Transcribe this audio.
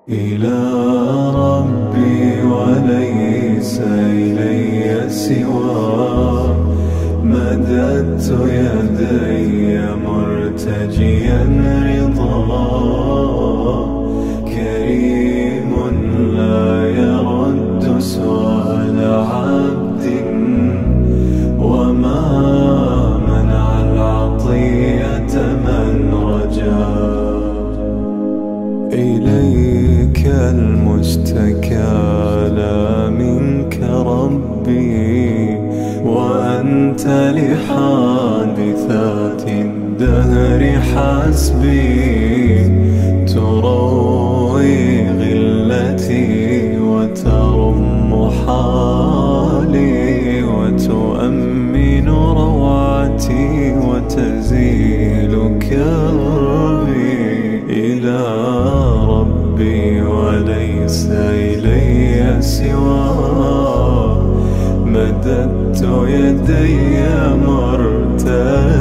إلى ربي وليس إلي سواه، مددت يدي مرتجيا رضاه. كريم لا يرد سؤال عبد، وما منع العطية من رجاه. إليك المشتكى لا منك ربي، وأنت لحادثات الدهر حسبي. تروي غلتي وترم حالي، وتؤمن روعتي وتزيل كربي. إلى ربي وليس إلي سواه، مددت يدي مرتجيا